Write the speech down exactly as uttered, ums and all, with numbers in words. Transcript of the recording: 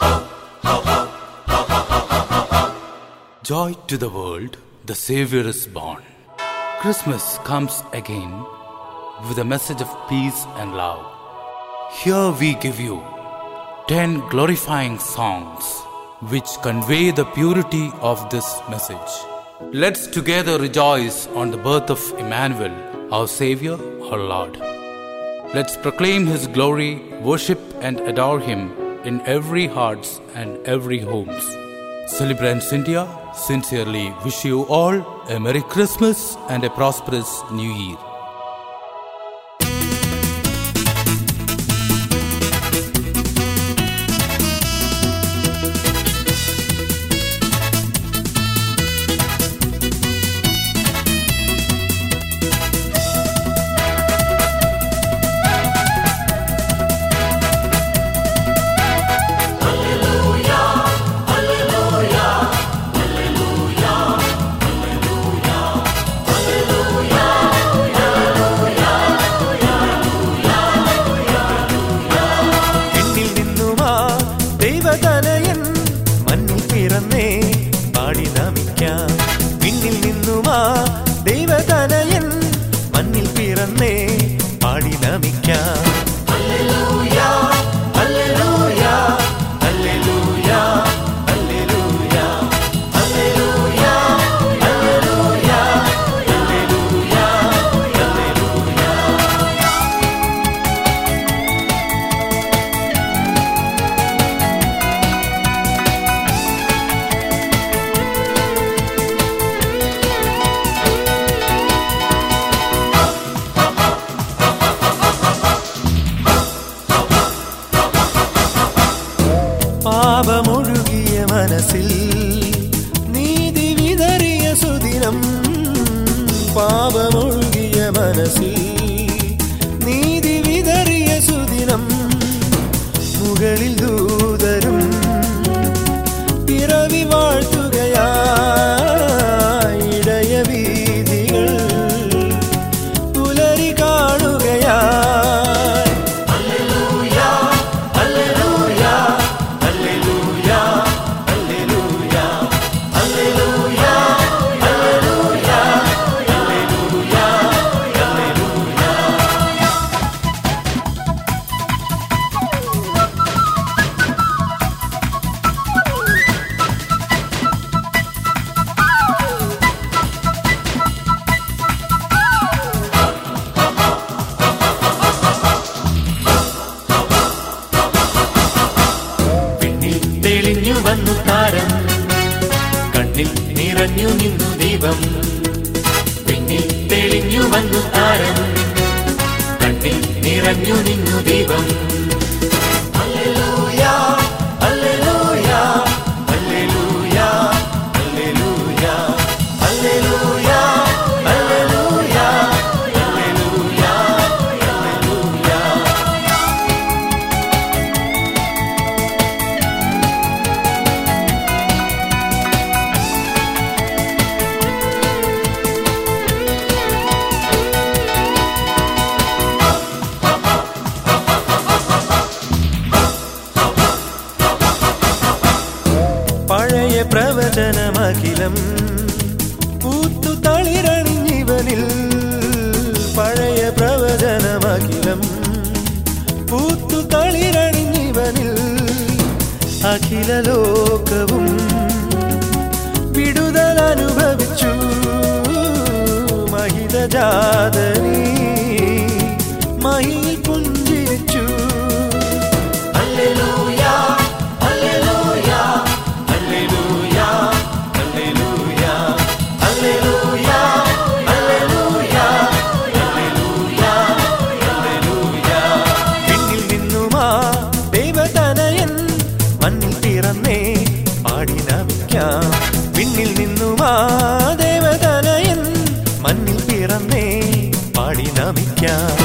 Joy to the world, the Savior is born. Christmas comes again with a message of peace and love. Here we give you ten glorifying songs which convey the purity of this message. Let's together rejoice on the birth of Emmanuel, our Savior, our Lord. Let's proclaim His glory, worship and adore Him in every hearts and every homes. Celebrants India sincerely wish you all a Merry Christmas and a prosperous New Year. ദൈവതനയൻ മണ്ണിൽ പിറന്നേ പാടി നമിക്കാം. ഹല്ലേലൂയ ഹല്ലേലൂയ ഹല്ലേലൂയ ഹല്ലേലൂയ ഹല്ലേലൂയ ഹല്ലേലൂയ ഹല്ലേലൂയ ഹല്ലേലൂയ. പാപമൊഴുകിയ മനസ്സിൽ നീതി വിതറിയ സുദിനം, പാപമൊഴുകിയ മനസ്സിൽ നീതി വിതറിയ സുദിനം. മുകളിൽ ദൂതരും പിറവി വാഴ്ത്തുകയായി, ഇടയ വീഥികൾ പുലരി കാണുകയായി. തെളിഞ്ഞു വന്നു താരം, കണ്ണിൽ നിറഞ്ഞു നിന്നു ദീപം. പിന്നിൽ തെളിഞ്ഞു വന്നു താരം, കണ്ണിൽ നിറഞ്ഞു നിന്നു ദീപം. ഹല്ലേലൂയ ഹല്ലേലൂയ ഹല്ലേലൂയ ഹല്ലേലൂയ ഹല്ലേലൂയ ഹല്ലേലൂയ ഹല്ലേലൂയ ഹല്ലേലൂയ. പഴയ പ്രവചനമഖിലം പൂത്തു തളിരണിഞ്ഞിവനിൽ, പഴയ പ്രവചനമഖിലം പൂത്തു തളിരണിഞ്ഞിവനിൽ. അഖില ലോകവും വിടുതൽ അനുഭവിച്ചു, മഹിതജാതനീ മഹിയിൽ പുഞ്ചിരിച്ചു. ഹല്ലേലൂയ ഹല്ലേലൂയ ഹല്ലേലൂയ ഹല്ലേലൂയ ഹല്ലേലൂയ ഹല്ലേലൂയ ഹല്ലേലൂയ ഹല്ലേലൂയ. പിന്നിൽ നിന്നുമാ ദൈവതനയൻ മണ്ണിൽ പിറന്നേ പാടി നമിക്കാം. പിന്നിൽ നിന്നുമാ ദൈവതനയൻ മണ്ണിൽ പിറന്നേ പാടി നമിക്കാം.